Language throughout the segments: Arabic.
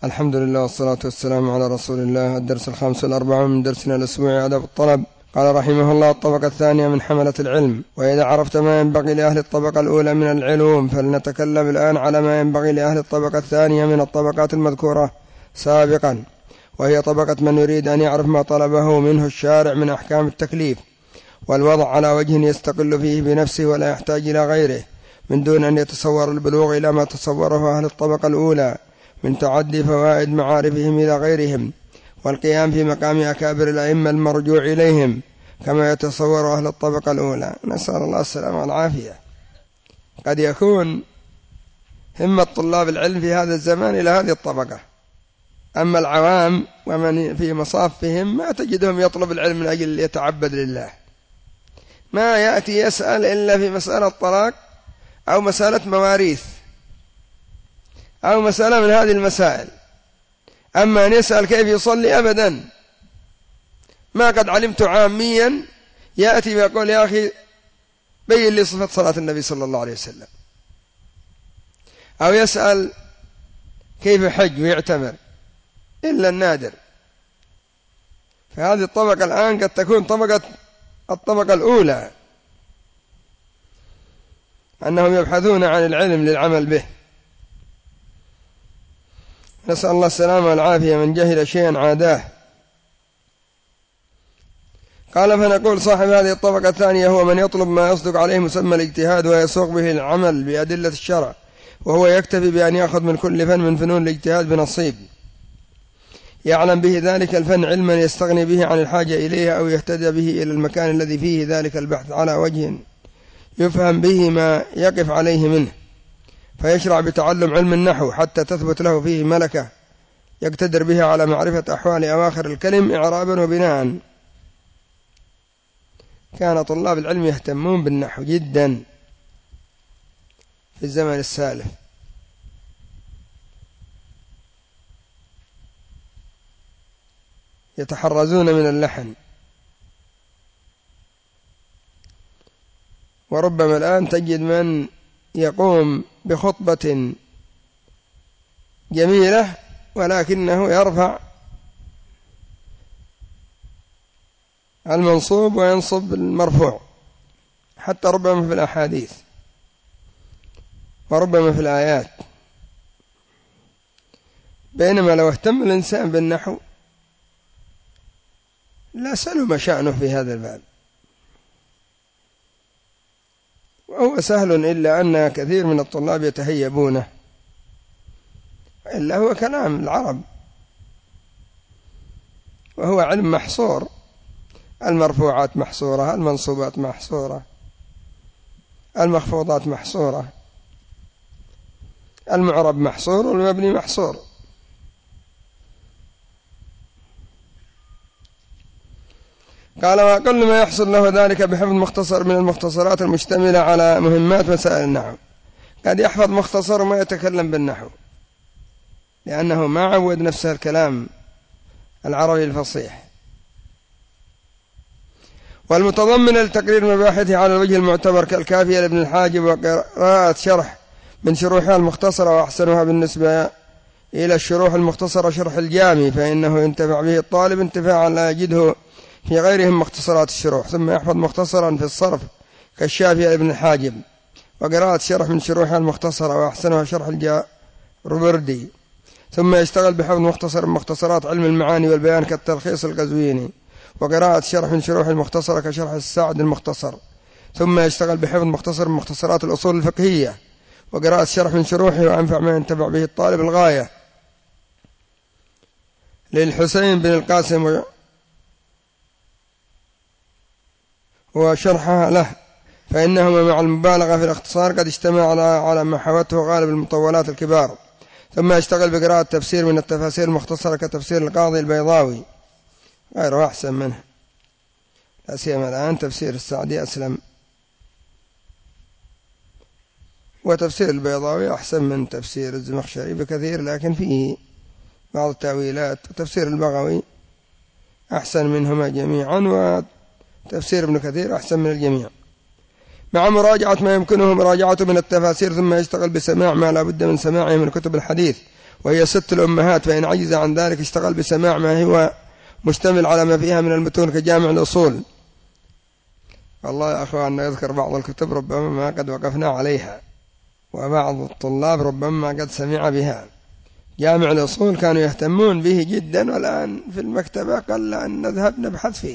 الحمد لله والصلاة والسلام على رسول الله. الدرس 45 من درسنا الأسبوعي أدب الطلب. قال رحمه الله: الطبقة الثانية من حملة العلم. وإذا عرفت ما ينبغي لأهل الطبقة الأولى من العلوم فلنتكلم الآن على ما ينبغي لأهل الطبقة الثانية من الطبقات المذكورة سابقا، وهي طبقة من يريد أن يعرف ما طلبه منه الشارع من أحكام التكليف والوضع على وجه يستقل فيه بنفسه ولا يحتاج إلى غيره، من دون أن يتصور البلوغ إلى ما تصوره أهل الطبقة الأولى من تعدي فوائد معارفهم إلى غيرهم، والقيام في مقام أكابر الأئمة المرجوع إليهم كما يتصور أهل الطبقة الأولى. نسأل الله السلامة والعافية. قد يكون همة طلاب العلم في هذا الزمان إلى هذه الطبقة، أما العوام ومن في مصافهم ما تجدهم يطلب العلم من أجل يتعبد لله، ما يأتي يسأل إلا في مسألة طلاق أو مسألة مواريث أو مسألة من هذه المسائل، أما أن يسأل كيف يصلي أبدا. ما قد علمت عاميا يأتي ويقول: يا أخي بين لي صفة صلاة النبي صلى الله عليه وسلم، أو يسأل كيف حج ويعتمر، إلا النادر. فهذه الطبقة الآن قد تكون الطبقة الأولى، أنهم يبحثون عن العلم للعمل به. نسأل الله السلامة والعافية. من جهل شيئا عاداه. قال: فنقول صاحب هذه الطبقة الثانية هو من يطلب ما يصدق عليه مسمى الاجتهاد ويسوق به العمل بأدلة الشرع، وهو يكتفي بأن يأخذ من كل فن من فنون الاجتهاد بنصيب يعلم به ذلك الفن علما يستغني به عن الحاجة إليه، أو يهتدى به إلى المكان الذي فيه ذلك البحث على وجه يفهم به ما يقف عليه منه، فيشرع بتعلم علم النحو حتى تثبت له فيه ملكة يقتدر بها على معرفة أحوال أواخر الكلم إعرابا وبناء. كان طلاب العلم يهتمون بالنحو جدا في الزمن السالف، يتحرزون من اللحن. وربما الآن تجد من يقوم بخطبة جميلة ولكنه يرفع المنصوب وينصب المرفوع، حتى ربما في الأحاديث وربما في الآيات، بينما لو اهتم الإنسان بالنحو لا سلم شأنه في هذا الباب، وهو سهل، إلا أن كثير من الطلاب يتهيبونه، إلا هو كلام العرب، وهو علم محصور، المرفوعات محصورة، المنصوبات محصورة، المخفوضات محصورة، المعرب محصور، والمبني محصور. قال: وأقل ما يحصل له ذلك بحفظ مختصر من المختصرات المشتملة على مهمات مسائل النحو. قد يحفظ مختصر وما يتكلم بالنحو، لأنه ما عود نفسه الكلام العربي الفصيح. والمتضمن لتقرير مباحثه على الوجه المعتبر كالكافية لابن الحاجب، وقراءة شرح من شروحها المختصرة، وأحسنها بالنسبة إلى الشروح المختصرة شرح الجامي، فإنه ينتفع به الطالب انتفاعا لا يجده في غيرهم مختصرات الشروح. ثم يحفظ مختصرا في الصرف كالشافية لابن الحاجب، وقراءة شرح من شروحها المختصرة، وأحسنها شرح الجابردي. ثم يشتغل بحفظ مختصر مختصرات علم المعاني والبيان كالتلخيص القزويني، وقراءة شرح من شروح المختصرة كشرح السعد المختصر. ثم يشتغل بحفظ مختصر من مختصرات الأصول الفقهية، وقراءة شرح من شروحه، وأنفع ما ينتفع به الطالب الغاية للحسين بن القاسم وشرحها له، فإنهما مع المبالغة في الاختصار قد اجتمع على ما حوته غالب المطولات الكبار. ثم يشتغل بقراءة تفسير من التفاسير المختصرة كتفسير القاضي البيضاوي، غيره أحسن منه، لا سيما الآن تفسير السعدي أسلم، وتفسير البيضاوي أحسن من تفسير الزمخشري بكثير، لكن فيه بعض التأويلات. وتفسير البغوي أحسن منهما جميعا، وتفسير ابن كثير أحسن من الجميع، مع مراجعة ما يمكنه مراجعته من التفاسير. ثم يشتغل بسماع ما لا بد من سماعه من كتب الحديث وهي 6 الأمهات، فإن عجز عن ذلك اشتغل بسماع ما هو مشتمل على ما فيها من المتون كجامع الأصول. والله يا أخوان يذكر بعض الكتب ربما ما قد وقفنا عليها، وبعض الطلاب ربما قد سمع بها. جامع الأصول كانوا يهتمون به جدا، والآن في المكتبة قل أن نذهب نبحث فيه.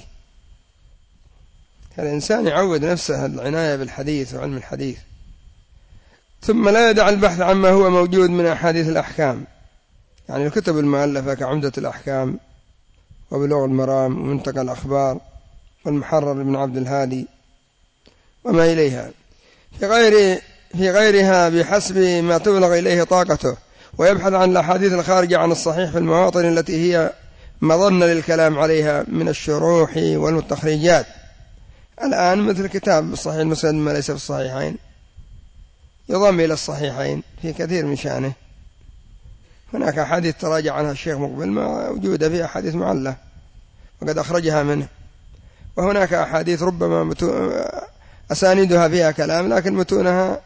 الإنسان يعود نفسه العناية بالحديث وعلم الحديث، ثم لا يدع البحث عما هو موجود من أحاديث الأحكام، يعني الكتب المؤلفة كعمدة الأحكام وبلوغ المرام ومنتقى الأخبار والمحرر بن عبد الهادي وما إليها، في غيرها بحسب ما تبلغ إليه طاقته، ويبحث عن الأحاديث الخارجة عن الصحيح في المواطن التي هي مظنة للكلام عليها من الشروح والمتخرجات. الآن مثل كتاب الصحيح المسند ما ليس في الصحيحين يضم إلى الصحيحين في كثير من شأنه. هناك أحاديث تراجع عنها الشيخ مقبل موجودة فيها أحاديث معلة وقد أخرجها منه، وهناك أحاديث ربما أسانيدها فيها كلام لكن متونها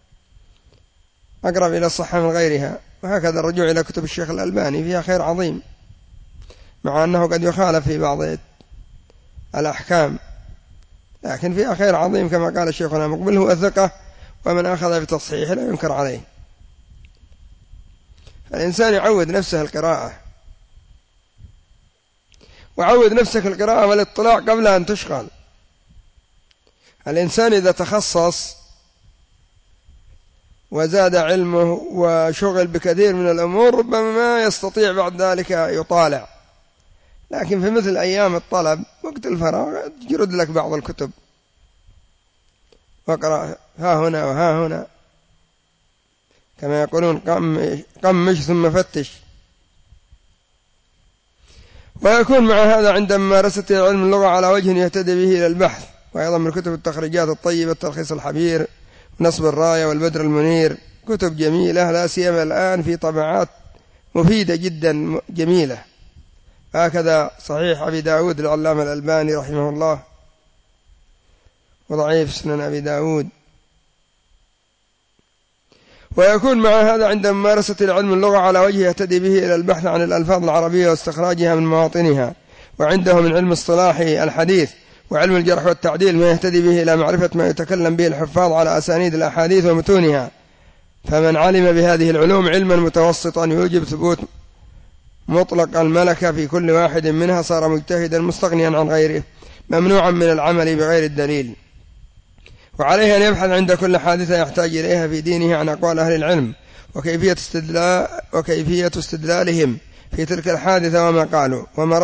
أقرب إلى الصحة من غيرها. وهكذا الرجوع إلى كتب الشيخ الألباني فيها خير عظيم، مع أنه قد يخالف في بعض الأحكام، لكن فيها خير عظيم كما قال الشيخنا مقبل هو ثقة، ومن أخذ بتصحيح لا ينكر عليه. الإنسان يعود نفسه القراءة، وعود نفسك القراءة والاطلاع قبل أن تشغل. الإنسان إذا تخصص وزاد علمه وشغل بكثير من الأمور ربما ما يستطيع بعد ذلك يطالع، لكن في مثل أيام الطلب وقت الفراغ تجرد لك بعض الكتب واقرأ ها هنا وها هنا، كما يقولون قمش ثم فتش. ويكون مع هذا عند ممارسة علم اللغة على وجه يهتدي به إلى البحث. وأيضا من كتب التخريجات الطيبة تلخيص الحبير، نصب الراية، والبدر المنير، كتب جميلة لا سيما الآن في طبعات مفيدة جدا جميلة. هكذا صحيح أبي داود للعلامة الألباني رحمه الله، وضعيف سنن أبي داود. ويكون مع هذا عند ممارسة العلم اللغة على وجه يهتدي به إلى البحث عن الألفاظ العربية واستخراجها من مواطنها، وعنده من علم اصطلاح الحديث وعلم الجرح والتعديل ما يهتدي به إلى معرفة ما يتكلم به الحفاظ على أسانيد الأحاديث ومتونها. فمن علم بهذه العلوم علما متوسطا يوجب ثبوت مطلق الملكة في كل واحد منها صار مجتهدا مستغنيا عن غيره ممنوعا من العمل بغير الدليل. وعليه أن يبحث عند كل حادثة يحتاج إليها في دينه عن أقوال أهل العلم وكيفية استدلالهم في تلك الحادثة وما قالوا وما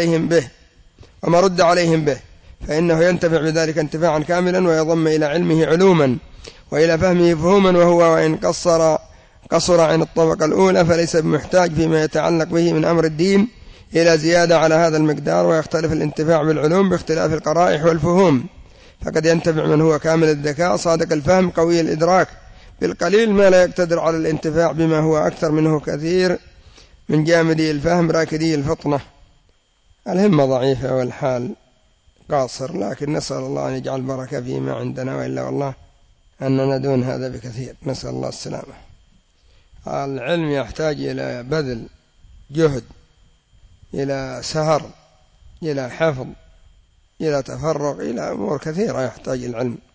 رد عليهم به، فإنه ينتفع بذلك انتفاعا كاملا، ويضم إلى علمه علوما وإلى فهمه فهوما، وهو وإن قصر عن الطبقة الأولى فليس بمحتاج فيما يتعلق به من أمر الدين إلى زيادة على هذا المقدار. ويختلف الانتفاع بالعلوم باختلاف القرائح والفهوم، فقد ينتفع من هو كامل الذكاء صادق الفهم قوي الإدراك بالقليل ما لا يقتدر على الانتفاع بما هو أكثر منه كثير من جامدي الفهم راكدي الفطنة. الهمة ضعيفة والحال قاصر، لكن نسأل الله أن يجعل بركة فيما عندنا، وإلا والله أننا دون هذا بكثير، نسأل الله السلامة. العلم يحتاج إلى بذل جهد، إلى سهر، إلى حفظ، إلى تفرغ، إلى أمور كثيرة يحتاج العلم.